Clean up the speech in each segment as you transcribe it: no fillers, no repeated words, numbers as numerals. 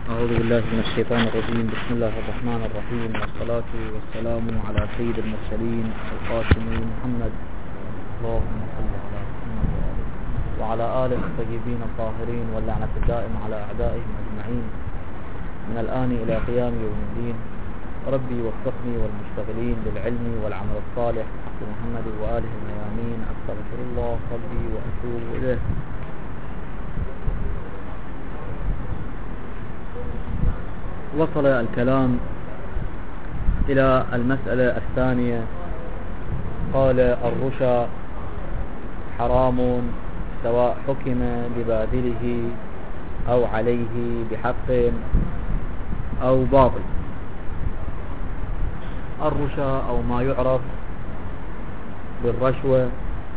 أعوذ بالله من الشيطان الرجيم. بسم الله الرحمن الرحيم، والصلاة والسلام على سيد المرسلين القاسم محمد، اللهم صل على محمد وعلى آله الطيبين الطاهرين، واللعنة الدائمة على أعدائهم أجمعين من الآن إلى قيام يوم الدين. ربي وفقني والمشتغلين للعلم والعمل الصالح بمحمد وآله الميامين. أستغفر الله ربي وأتوب إليه. وصل الكلام إلى المسألة الثانية. قال الرشا حرام سواء حكم بباذله أو عليه بحق أو باطل. الرشا أو ما يعرف بالرشوة،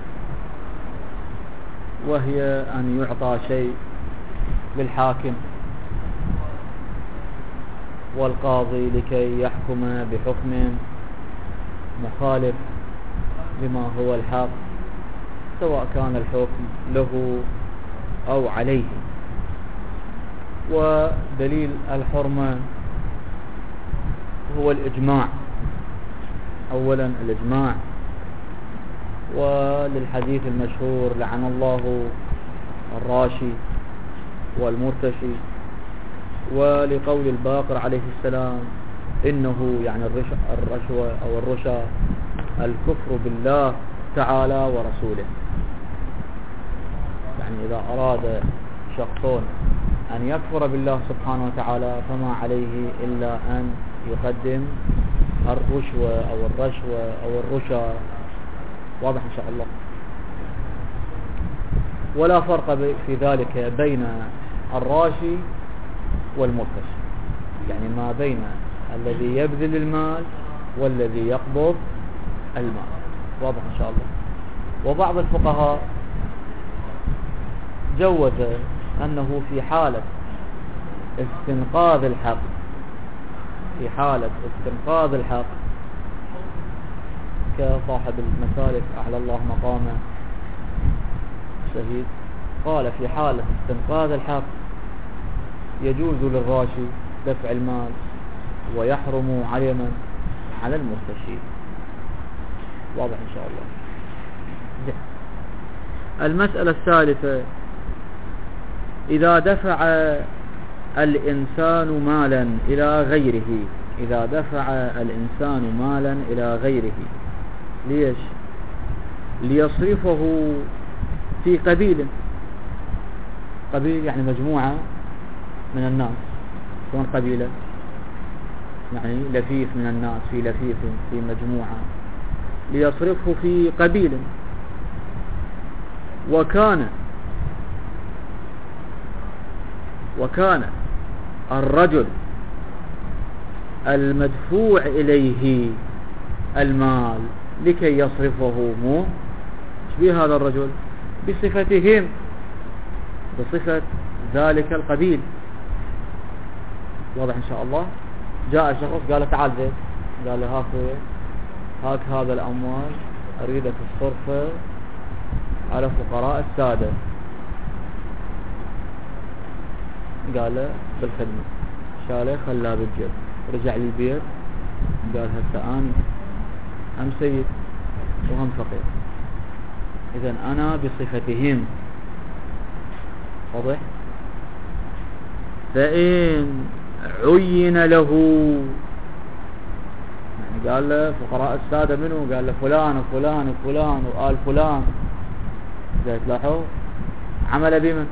وهي أن يعطى شيء للحاكم والقاضي لكي يحكم بحكم مخالف لما هو الحق، سواء كان الحكم له أو عليه. ودليل الحرمة هو الإجماع، أولا الإجماع، وللحديث المشهور لعن الله الراشي والمرتشي، ولقول الباقر عليه السلام إنه يعني الرشوة أو الرشا الكفر بالله تعالى ورسوله. يعني إذا أراد شخص أن يكفر بالله سبحانه وتعالى فما عليه إلا أن يقدم الرشوة أو الرشوة أو الرشا. واضح إن شاء الله. ولا فرق في ذلك بين الراشي والمرتشي، يعني ما بين الذي يبذل المال والذي يقبض المال. واضح إن شاء الله. وبعض الفقهاء جوز أنه في حالة استنقاذ الحق، في حالة استنقاذ الحق كصاحب المسالك أعلى الله مقامه شهيد، قال في حالة استنقاذ الحق يجوز للراشي دفع المال ويحرم عيما على المرتشي. واضح إن شاء الله. المسألة الثالثة: إذا دفع الإنسان مالا إلى غيره، إذا دفع الإنسان مالا إلى غيره، ليش؟ ليصرفه في قبيل يعني مجموعة من الناس. شلون قبيلة؟ يعني لفيف من الناس، في لفيف في مجموعة، ليصرفه في قبيل. وكان الرجل المدفوع إليه المال لكي يصرفه مو شبيه هذا الرجل بصفتهم، بصفة ذلك القبيل. واضح إن شاء الله. جاء شخص قال له تعال زيد، قال له هاك هذا الأموال أريدك الصرفة على فقراء السادة. قال له بالخدمة. شاله خلاه بالجيب، رجع للبيت قال هسه أنا هم سيد وهم فقير، إذن أنا بصفتهم. واضح؟ فإن عين له، يعني قال له فقراء السادة منه، قال له فلان وفلان وفلان وآل فلان، زي تلاحظوا عمل بمن؟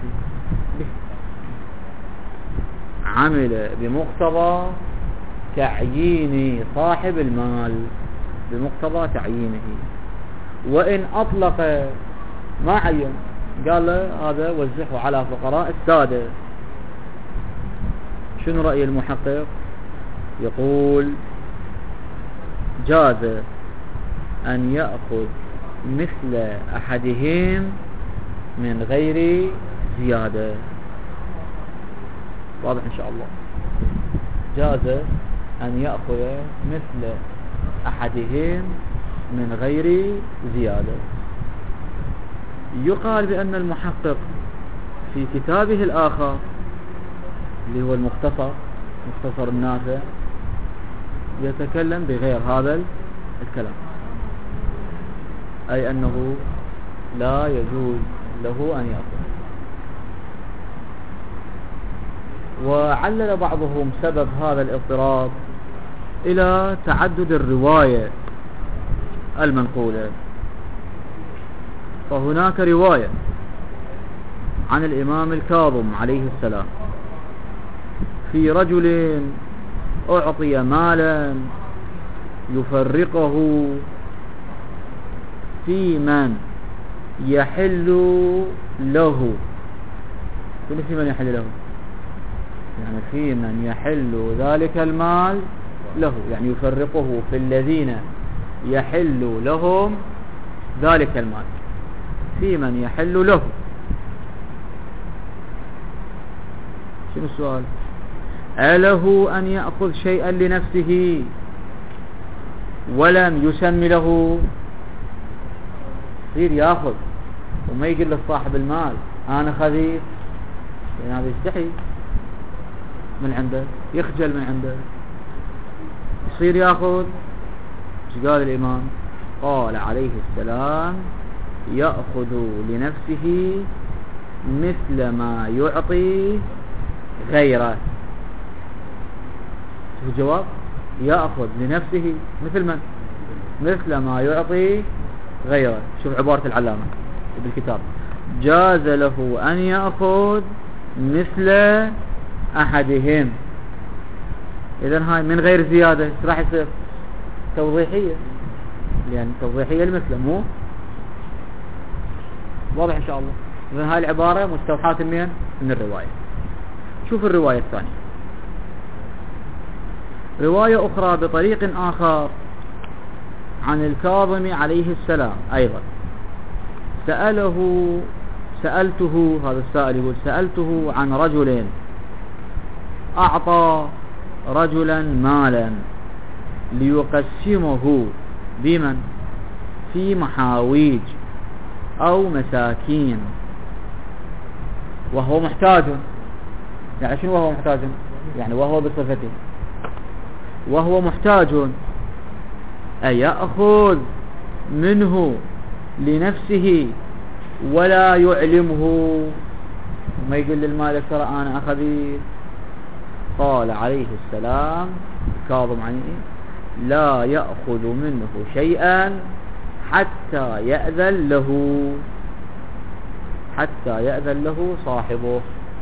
عمل بمقتضى تعيين صاحب المال، بمقتضى تعيينه. وإن أطلق ما عين، قال له هذا وزحه على فقراء السادة. شنو رأي المحقق؟ يقول جاز أن يأخذ مثل أحدهم من غير زيادة. واضح إن شاء الله. جاز أن يأخذ مثل أحدهم من غير زيادة. يقال بأن المحقق في كتابه الآخر اللي هو المختصر، مختصر النافع، يتكلم بغير هذا الكلام، أي أنه لا يجوز له أن يأخذ. وعلل بعضهم سبب هذا الاضطراب إلى تعدد الرواية المنقولة. فهناك رواية عن الإمام الكاظم عليه السلام في رجل أعطي مالا يفرقه في من يحل له. في من يحل له يعني في من يحل ذلك المال له، يعني يفرقه في الذين يحل لهم ذلك المال، في من يحل له. شنو السؤال؟ أله أن يأخذ شيئا لنفسه ولم يسمي له؟ يصير يأخذ وما يقول لصاحب المال أنا خذيت، يعني هذا يستحي من عنده، يخجل من عنده، يصير يأخذ. ايش قال الإمام؟ قال عليه السلام يأخذ لنفسه مثل ما يعطي غيره. شوف الجواب، يأخذ لنفسه مثل من؟ مثل ما يعطي غيره. شوف عبارة العلامة بالكتاب، جاز له أن يأخذ مثل أحدهم. إذن هاي من غير زيادة راح يصير توضيحية، يعني توضيحية المثل، مو واضح إن شاء الله. إذن هاي العبارة مستوحاة من الرواية. شوف الرواية الثانية، رواية أخرى بطريق آخر عن الكاظم عليه السلام أيضا، سألته هذا السائل يقول سألته عن رجل أعطى رجلا مالا ليقسمه بمن؟ في محاويج أو مساكين وهو محتاج. يعني شنو وهو محتاج؟ يعني وهو بصفته وهو محتاج، أيأخذ منه لنفسه ولا يعلمه، وما يقول للمالك ترى أنا أخذت؟ قال عليه السلام كاظم عنه لا يأخذ منه شيئا حتى يأذن له صاحبه.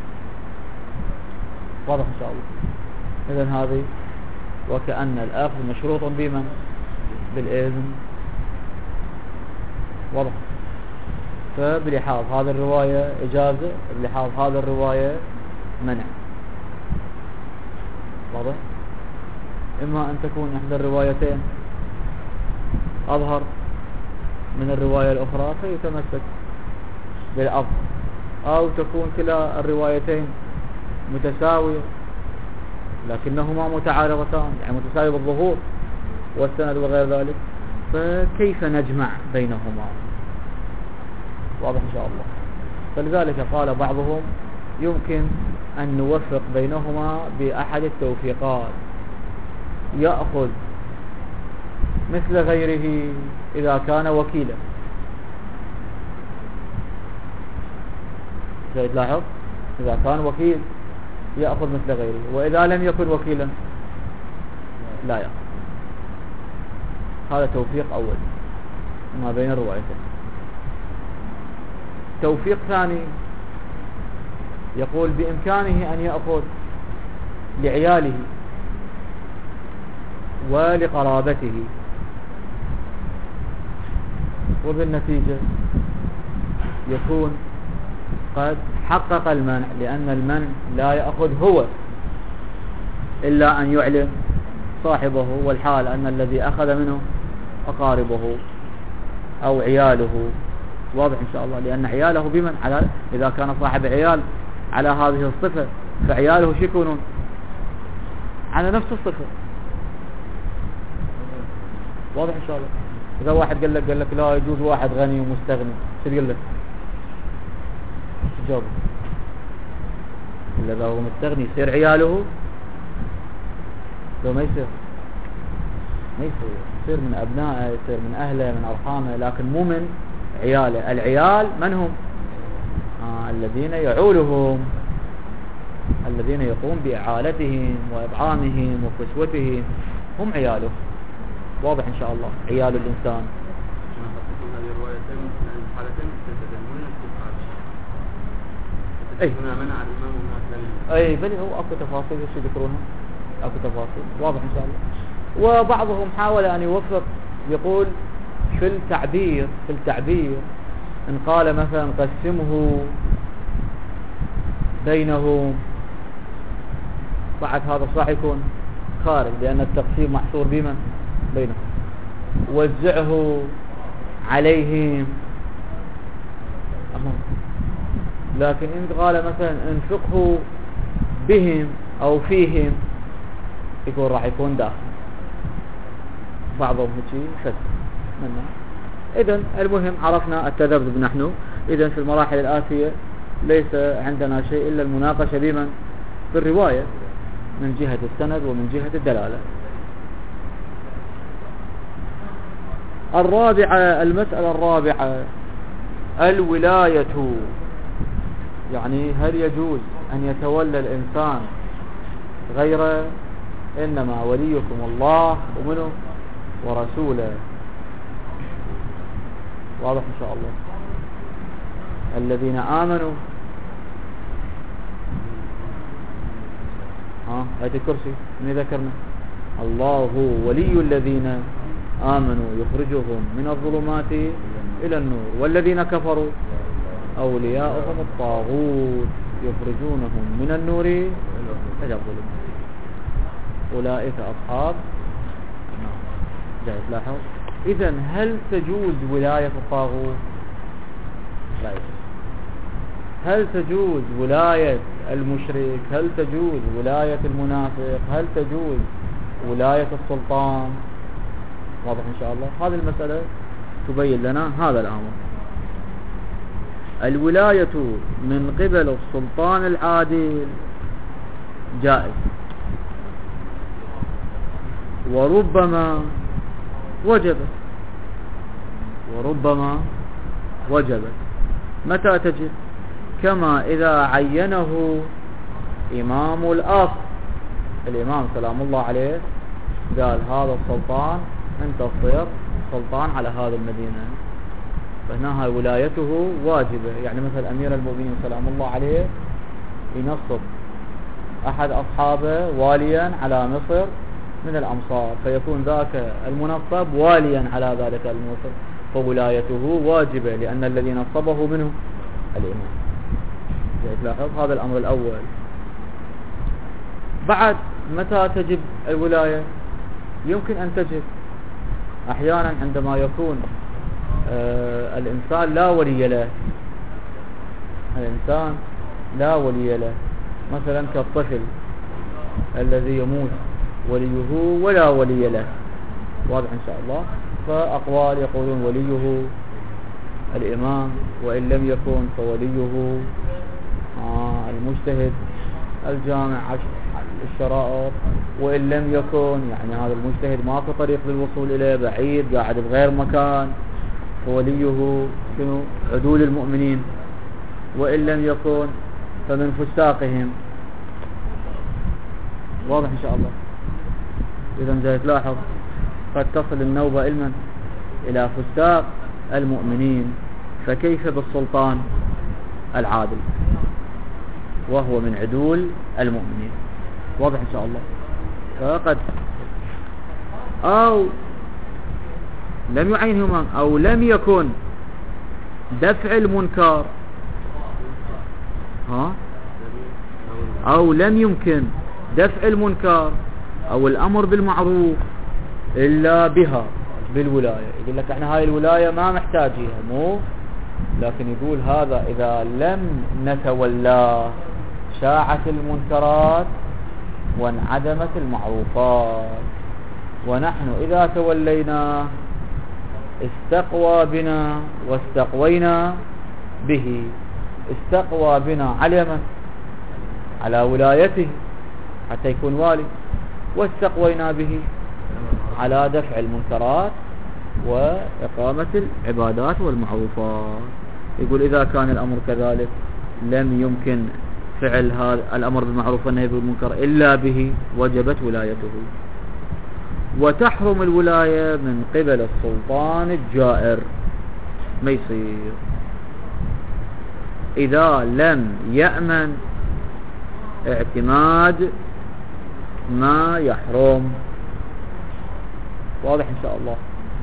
واضح إن شاء الله. إذن هذه وكأن الأخذ مشروط بمن؟ بالإذن. واضح. فبلحاظ هذا الرواية إجازة، بلحاظ هذا الرواية منع. واضح. إما أن تكون إحدى الروايتين أظهر من الرواية الأخرى فيتمسك بالأفضل، أو تكون كلا الروايتين متساوية لكنهما متعارضتان، يعني متساوية بالظهور والسند وغير ذلك، فكيف نجمع بينهما؟ واضح إن شاء الله. فلذلك قال بعضهم يمكن أن نوفق بينهما بأحد التوفيقات، يأخذ مثل غيره إذا كان وكيلا. تلاحظ إذا كان وكيل يأخذ مثل غيره، وإذا لم يكن وكيلا لا يأخذ. هذا توفيق أول ما بين الروايتين. توفيق ثاني يقول بإمكانه أن يأخذ لعياله ولقرابته، وبالنتيجة يكون قد حقق المنع، لأن المنع لا يأخذ هو إلا أن يعلم صاحبه، والحال أن الذي أخذ منه أقاربه أو عياله. واضح إن شاء الله. لأن عياله بمن؟ على إذا كان صاحب عيال على هذه الصفة فعياله شو يكونون؟ على نفس الصفة. واضح إن شاء الله. إذا واحد قال لك لا يجوز واحد غني ومستغني، شو تقول له؟ جاوب. إلا إذا هو مستغني يصير عياله؟ لو ما يصير يصير من أبنائه، يصير من أهله، من أرحامه، لكن مو من عياله. العيال من هم؟ الذين يعولهم، الذين يقوم بإعالتهم وإطعامهم وكسوتهم، هم عياله. واضح إن شاء الله؟ عيال الإنسان. أي بل هو أكو تفاصيل وش يذكرونها، أكو تفاصيل واضح إن شاء الله. وبعضهم حاول أن يوفق، يقول في التعبير إن قال مثلا قسمه بينهم، بعد هذا صح يكون خارج، لأن التقسيم محصور بمن؟ بينهم. وزعه عليهم، لكن إن قال مثلا انفقه بهم أو فيهم، يقول راح يكون داخل. بعضهم هيك فس منه. إذن المهم عرفنا التذبذب نحن. إذن في المراحل الآتية ليس عندنا شيء إلا المناقشة بمن؟ بالرواية، من جهة السند ومن جهة الدلالة. المسألة الرابعة الولاية، يعني هل يجوز أن يتولى الإنسان غيره؟ إنما وليكم الله ومنه ورسوله. واضح إن شاء الله؟ الذين آمنوا، آية الكرسي من ذكرنا، الله هو ولي الذين آمنوا يخرجهم من الظلمات إلى النور، والذين كفروا أولياؤهم الطاغوت يخرجونهم من النور إلى الظلمات أولئك أصحاب النار. جاي تلاحظ؟ إذن هل تجوز ولاية الطاغوت؟ لا يجوز. هل تجوز ولاية المشرك؟ هل تجوز ولاية المنافق؟ هل تجوز ولاية السلطان؟ واضح إن شاء الله؟ هذه المسألة تبين لنا هذا الأمر. الولاية من قبل السلطان العادل جائز، وربما وجبت. متى تجب؟ كما إذا عينه إمام الأصل، الإمام سلام الله عليه قال هذا السلطان أنت تصير سلطان على هذا المدينة، فهنا ولايته واجبة. يعني مثل أمير المؤمنين سلام الله عليه ينصب أحد أصحابه واليا على مصر من الأمصار، فيكون ذاك المنصب واليا على ذلك المصر، فولايته واجبة لأن الذي نصبه منه الإمام. تلاحظ هذا الأمر الأول. بعد متى تجب الولاية؟ يمكن أن تجب أحيانا عندما يكون الإنسان لا ولي له، الإنسان لا ولي له، مثلا كالطفل الذي يموت وليه ولا ولي له. واضح إن شاء الله؟ فأقوال يقولون وليه الإمام، وإن لم يكن فوليه المجتهد الجامع الشرائط، وإن لم يكن يعني هذا المجتهد ما في طريق للوصول إليه، بعيد قاعد بغير مكان، فوليه شنو؟ عدول المؤمنين، وإن لم يكن فمن فساقهم. واضح إن شاء الله؟ إذا جاي تلاحظ قد تصل النوبة علما إلى فساق المؤمنين، فكيف بالسلطان العادل وهو من عدول المؤمنين؟ واضح إن شاء الله؟ فقد أو لم يعينهما أو لم يكن دفع المنكر، أو لم يمكن دفع المنكر أو الأمر بالمعروف إلا بها، بالولاية. يقول لك احنا هاي الولاية ما محتاجيها، مو، لكن يقول هذا إذا لم نتولى شاعت المنكرات وانعدمت المعروفات، ونحن إذا تولينا استقوى بنا واستقوينا به. استقوى بنا على من؟ على ولايته حتى يكون والي، واستقوينا به على دفع المنكرات وإقامة العبادات والمعروفات. يقول إذا كان الأمر كذلك لم يمكن فعل هذا الأمر بالمعروف والنهي بالمنكر إلا به، وجبت ولايته. وتحرم الولاية من قبل السلطان الجائر، ما يصير إذا لم يأمن اعتماد ما يحرم. واضح إن شاء الله؟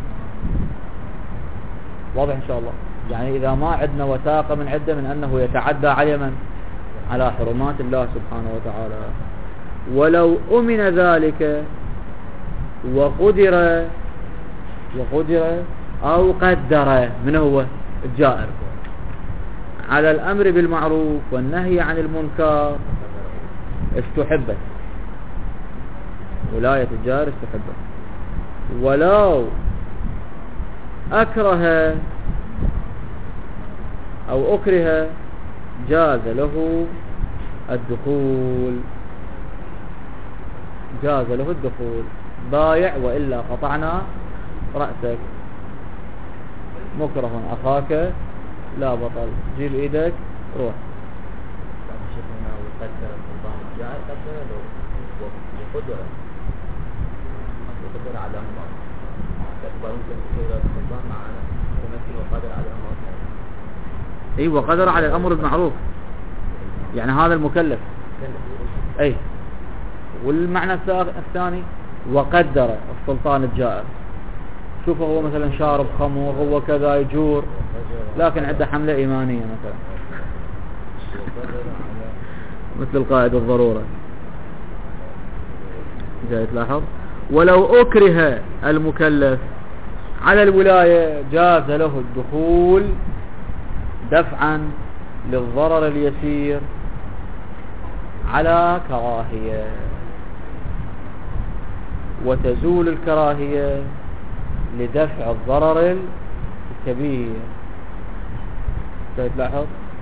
واضح إن شاء الله. يعني إذا ما عندنا وثاقة من عدة من أنه يتعدى على من؟ على حرمات الله سبحانه وتعالى. ولو أمن ذلك وقدر أو قدر، من هو الجائر، على الأمر بالمعروف والنهي عن المنكر، استحبت ولاية الجائر، استحبت. ولو أكره أو أكره جاز له الدخول، جاز له الدخول. بايع وإلا قطعنا رأسك، مكره أخاك لا بطل، جيب إيدك روح. اي وقدر على الأمر بالمعروف، يعني هذا المكلف. اي والمعنى الثاني وقدر السلطان الجائر، شوفه هو مثلا شارب خمر، هو كذا يجور، لكن عنده حملة إيمانية مثلا مثل القائد الضرورة، جاي تلاحظ. ولو أكره المكلف على الولاية جاز له الدخول دفعا للضرر اليسير على كراهية، وتزول الكراهية لدفع الضرر الكبير. تلاحظ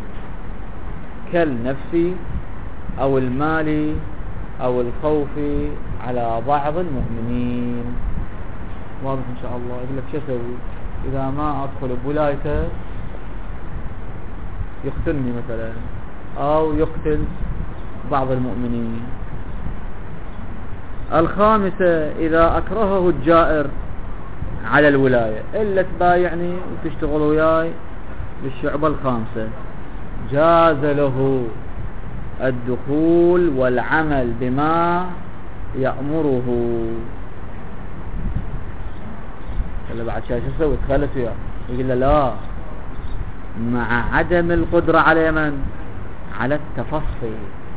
كالنفس أو المال أو الخوف على بعض المؤمنين. واضح إن شاء الله. يقول لك شو أسوي إذا ما أدخل بولايته، يقتلني مثلا أو يقتل بعض المؤمنين. الخامسة إذا أكرهه الجائر على الولاية، إلا تبايعني وتشتغل وياي بالشعبة الخامسة، جاز له الدخول والعمل بما يأمره. قال له بعد شو تسوي؟ تخلص وياه. يقول له لا، مع عدم القدرة على من؟ على التفصي.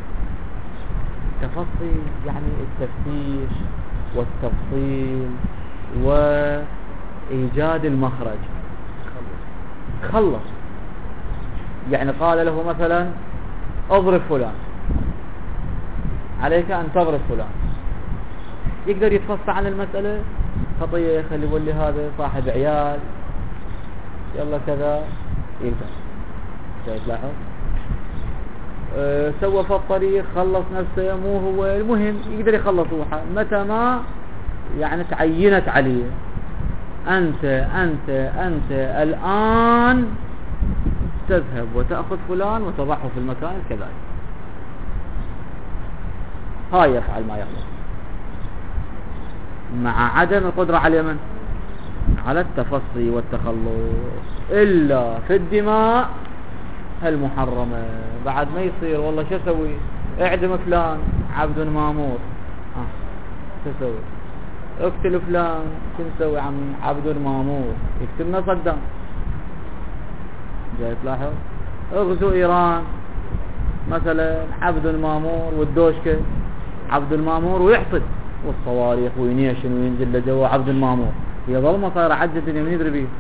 التفصي يعني التفتيش والتفصيل وإيجاد المخرج. خلص يعني قال له مثلا اضرب فلان، عليك أن تضرب فلان، يقدر يتفصل عن المسألة. خطية يخلي يولي هذا صاحب عيال، يلا كذا يلبس. شايف لاحظ؟ سوى في الطريق، خلص نفسه، مو هو المهم يقدر يخلص روحه متى ما يعني تعينت عليه. أنت الآن تذهب وتأخذ فلان وتضعه في المكان كذلك. هاي يفعل ما يخلص، مع عدم القدرة على من؟ على التفصي والتخلص. إلا في الدماء المحرمة بعد ما يصير والله شو اسوي؟ اعدم فلان عبد مامور، شو اسوي؟ اقتل فلان، شو نسوي عم عبد مامور؟ يقتلنا صدام. جاي تلاحظ؟ اغزو ايران مثلا عبد المامور والدوشكة عبد المامور ويحصد، والصواريخ وينيشن وينزل لجوا عبد المامور، هي ظلمة صايرة عجة من يدري بيه.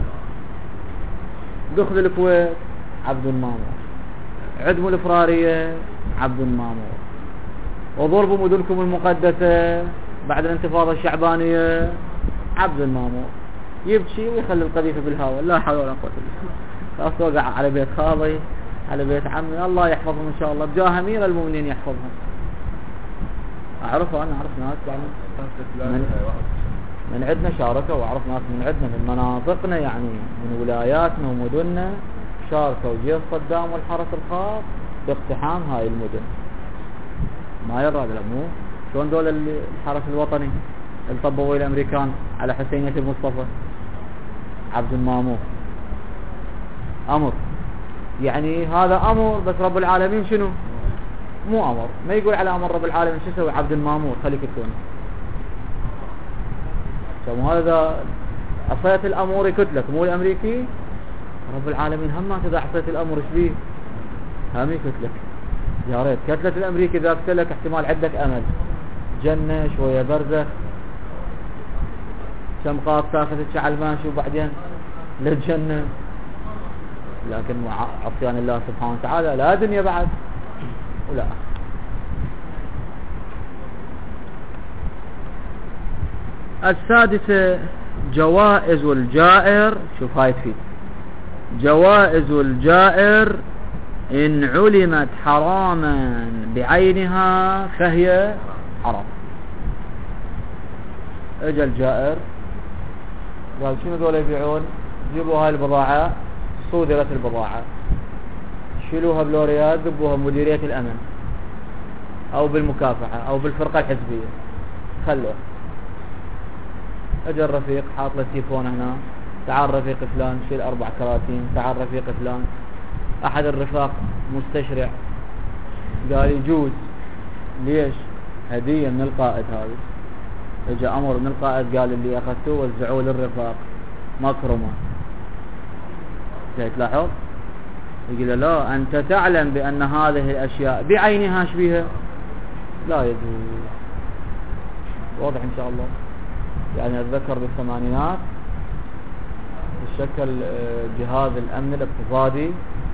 دخل الكويت عبد المامور، عدموا الإفرارية عبد المامور، وضربوا مدنكم المقدسة بعد الانتفاضة الشعبانية عبد المامور. يبكي ويخلي القذيفة بالهواء، لا حول ولا قوة إلا بالله. خلاص وقع على بيت خاضي على بيت عمي، الله يحفظهم إن شاء الله، بجاه أمير المؤمنين يحفظهم. أعرفه، أنا أعرف ناس يعني من عندنا شاركوا، وأعرف ناس من عندنا من مناطقنا يعني من ولاياتنا ومدننا شاركوا جيش صدام والحرس الخاص باقتحام هاي المدن. ما يرى هذا مو شلون دول الحرس الوطني اللي طبوا الأمريكان على حسينية المصطفى عبد المامور، أمر يعني هذا أمر، بس رب العالمين شنو؟ مو أمر، ما يقول على أمر رب العالمين شو يسوي عبد المامور خليك تكون سمو هذا عصيت الأمور يكتلك مو الأمريكي. رب العالمين هم إذا عصيت الأمر ايش بيه؟ هم يكتلك. يا ريت كتلة الأمريكي إذا قتلك احتمال عندك أمل، جنة شوية برزخ، كم قاط تاخذ على الماشي وبعدين للجنة. لكن عصيان الله سبحانه وتعالى لا دنيا بعد ولا آخر. السادسة جوائز الجائر. شوف هاي تفيد. جوائز الجائر إن علمت حراما بعينها فهي حرام. اجى الجائر قال شنو ذول يبيعون؟ جيبوا هاي البضاعة، صودرت البضاعة، شيلوها بلوريات، ذبوها بمديرية الأمن أو بالمكافحة أو بالفرقة الحزبية، خلوه. اجى الرفيق حاط له تليفون هنا، تعال رفيق فلان شيل 4 كراتين، تعال رفيق فلان. أحد الرفاق مستشرع قال يجوز. ليش؟ هدية من القائد. هذه اجى أمر من القائد قال اللي أخذتوه وزعوه للرفاق مكرمة. تلاحظ؟ يقول لا أنت تعلم بأن هذه الأشياء بعينها شبيها لا يجوز. واضح إن شاء الله. يعني أتذكر بالثمانينات تشكل جهاز الأمن الاقتصادي،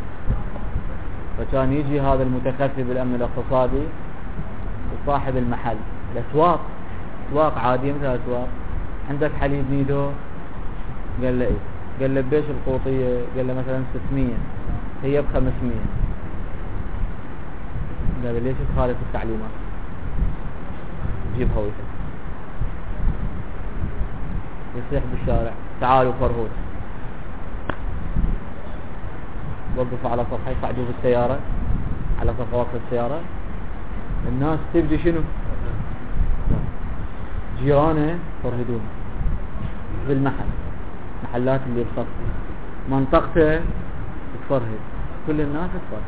فكان يجي هذا المتخفي بالأمن الاقتصادي وصاحب المحل الأسواق، أسواق عادية مثل أسواق، عندك حليب نيدو؟ قال له إيه؟ قال له بيش القوطية؟ قال له مثلا 600، هي ب500. قال له ليش تخالف التعليمات؟ جيبها ويسا يصيح بالشارع تعالوا فرهود، وقفوا على صفحة يصعدوا بالسيارة على صفحة وقف السيارة. الناس تبدي شنو؟ جيرانه فرهدون بالمحل، محلات اللي بصف منطقته تفرهد، كل الناس تفرهد.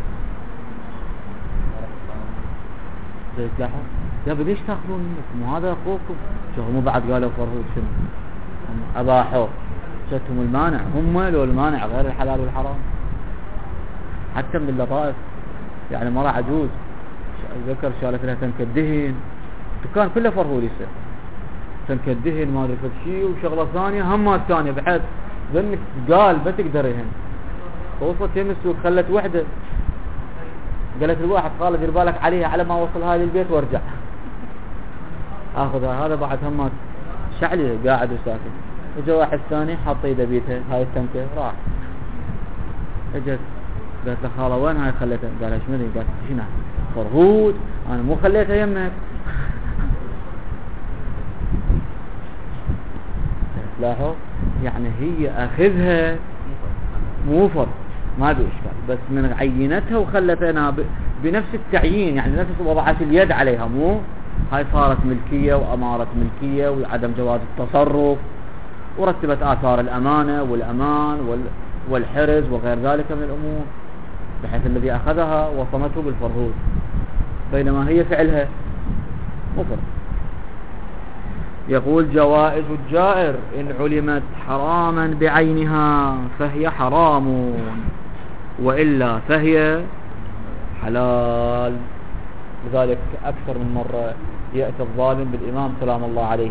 زي تلاحظ يا بديش تاخذون منكم وهذا اخوكم. شو هم بعد قالوا فرهود شنو؟ هم اباحوا شتهم المانع، هم لو المانع غير الحلال والحرام. حتى من اللطائف يعني مرة عجوز ذكر شالت لها تنك الدهن، دكان كله فرهود يصير، تنك الدهن ما ادري شيء وشغله ثانيه همات ثانيه، بحيث ذنك قال ما تقدر يهن. وصلت يم السوق خلت وحده قالت الواحد قال دير بالك عليها على ما وصل هاي للبيت وارجع اخذها. هذا بعد همات شعلي قاعد وساكت. اجى واحد ثاني حط ايده بيتها هاي التنكه راح. اجت قالت له خاله وين هاي خليتها؟ قال ايش مدري. قالت شنو فرهود انا مو خليتها يمك. لاحظ يعني هي اخذها مو فرض ما بإشكال، بس من عينتها وخلتنا بنفس التعيين، يعني نفس وضعت اليد عليها، مو هاي صارت ملكية وأمارة ملكية وعدم جواز التصرف، ورتبت آثار الأمانة والأمان والحرز وغير ذلك من الأمور، بحيث الذي أخذها وصمته بالفرهود، بينما هي فعلها مو فرض. يقول جوائز الجائر إن علمت حراما بعينها فهي حرام، وإلا فهي حلال. لذلك أكثر من مرة يأتي الظالم بالإمام سلام الله عليه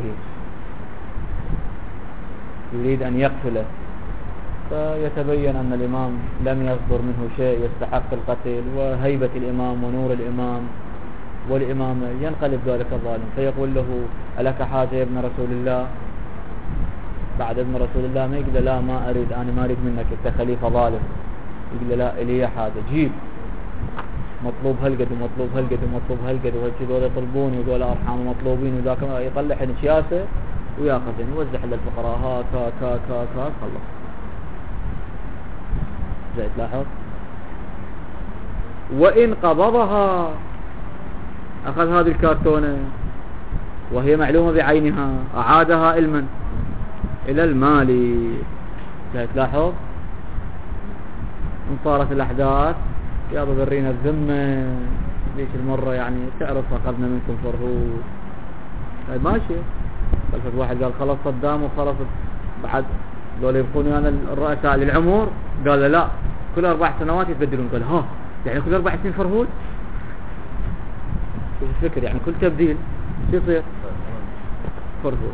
يريد أن يقتله، فيتبين أن الإمام لم يصدر منه شيء يستحق القتل، وهيبة الإمام ونور الإمام والإمام ينقلب ذلك الظالم، فيقول له ألك حاجة يا ابن رسول الله؟ بعد ابن رسول الله ما يقول لا ما أريد، أنا ما أريد منك، أنت خليفة ظالم، يقول له لا إلي حاجة جيب مطلوب هالقد ومطلوب هالقد ومطلوب هالقد وهالشي ذولا يطلبوني وذول أرحام مطلوبين وذاك يطلع نشياسه وياخذ يوزع للفقراء هاك هاك هاك هاك هاك خلص. زي تلاحظ. وإن قبضها أخذ هذه الكرتونة وهي معلومة بعينها أعادها إلى المالك. زي تلاحظ. إن صارت الأحداث يا برينا الذمة ليش المرة يعني تعرف أخذنا منكم فرهود هاي ماشي. فالفت واحد قال خلص صدام وخلص بعد دول يبقوني أنا الرؤساء للعمر. قال لا كل 4 سنوات يتبدلون. قال ها يعني كل 4 سنين فرهود. شوف الفكر يعني كل تبديل شو يصير فرهود.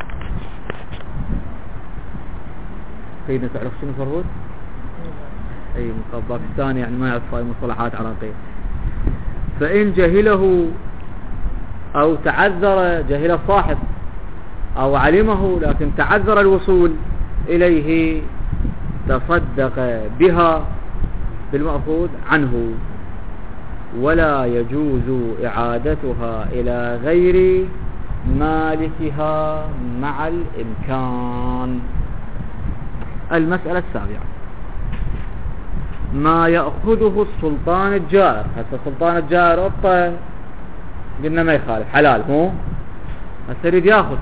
سيدنا تعرف شنو فرهود؟ اي باكستاني يعني ما يعرف هاي مصطلحات عراقية. فإن جهله أو تعذر جهل الصاحب أو علمه لكن تعذر الوصول إليه تصدق بها بالمأخوذ عنه ولا يجوز إعادتها إلى غير مالكها مع الإمكان. المسألة السابعة ما يأخذه السلطان الجائر. هسه السلطان الجائر قلنا ما يخالف حلال مو هسه يريد ياخذ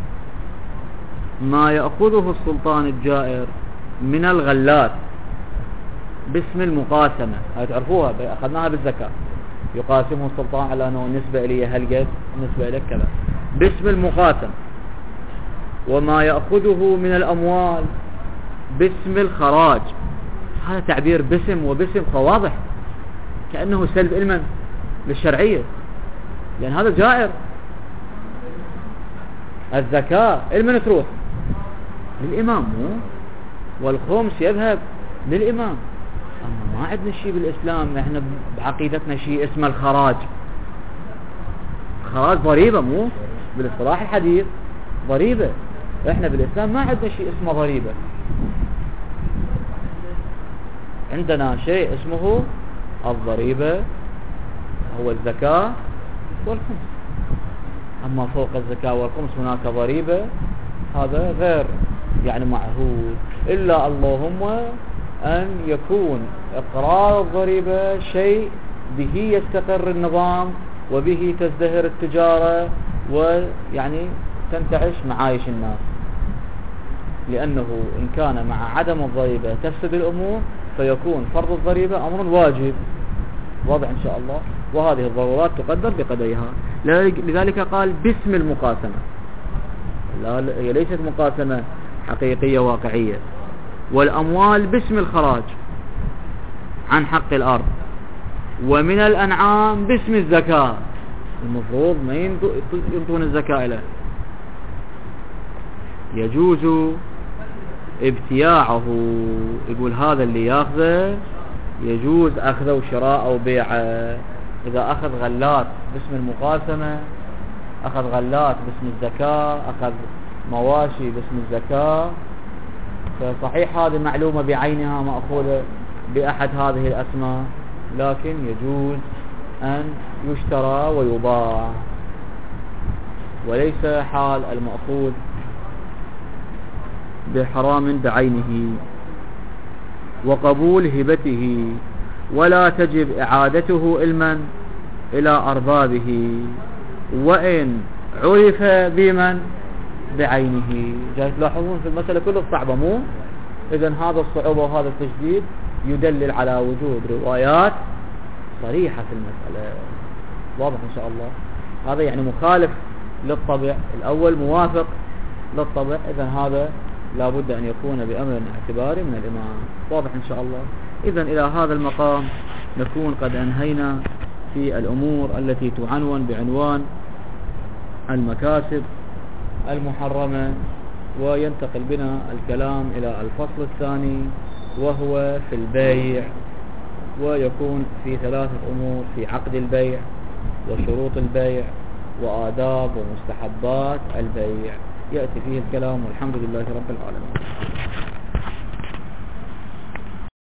ما يأخذه السلطان الجائر من الغلات باسم المقاسمة. هاي تعرفوها أخذناها بالزكاة. يقاسمه السلطان على أنه نسبة إلي هالقد نسبة إليك كذا باسم المقاسمة. وما يأخذه من الأموال باسم الخراج. هذا تعبير باسم وباسم واضح كأنه سلب علما للشرعية لأن هذا جائر. الزكاة علما تروح للإمام مو والخمس يذهب للإمام. أما ما عندنا شيء بالإسلام احنا بعقيدتنا شيء اسمه الخراج. خراج ضريبة مو بالاصطلاح الحديث ضريبة. احنا بالإسلام ما عندنا شيء اسمه ضريبة. عندنا شيء اسمه الضريبة هو الزكاة والخمس. أما فوق الزكاة والخمس هناك ضريبة هذا غير يعني معهود إلا اللهم أن يكون إقرار الضريبة شيء به يستقر النظام وبه تزدهر التجارة ويعني تنتعش معايش الناس. لأنه إن كان مع عدم الضريبة تفسد الأمور فيكون فرض الضريبة أمر واجب. واضح إن شاء الله. وهذه الضرورات تقدر بقدرها. لذلك قال باسم المقاسمة. هي ليست مقاسمة حقيقية واقعية. والأموال باسم الخراج عن حق الأرض. ومن الأنعام باسم الزكاة. المفروض ما ينطون الزكاة له. يجوز ابتياعه. يقول هذا اللي ياخذه يجوز أخذه وشراءه وبيعه. إذا أخذ غلات باسم المقاسمة أخذ غلات باسم الزكاة أخذ مواشي باسم الزكاة فصحيح هذه معلومة بعينها مأخوذة بأحد هذه الأسماء لكن يجوز أن يشترى ويباع وليس حال المأخوذ بحرام بعينه. وقبول هبته ولا تجب إعادته إلى أربابه وإن عرف بمن بعينه. جاي تلاحظون في المسألة كلها صعبة مو؟ إذن هذا الصعوبة وهذا التشديد يدلل على وجود روايات صريحة في المسألة. واضح إن شاء الله. هذا يعني مخالف للطبع الأول موافق للطبع. إذن هذا لابد أن يكون بأمر اعتباري من الإمام. واضح إن شاء الله. إذن إلى هذا المقام نكون قد أنهينا في الأمور التي تعنون بعنوان المكاسب المحرمة. وينتقل بنا الكلام إلى الفصل الثاني وهو في البيع. ويكون في 3 أمور في عقد البيع وشروط البيع وآداب ومستحبات البيع يأتي فيه الكلام والحمد لله رب العالمين.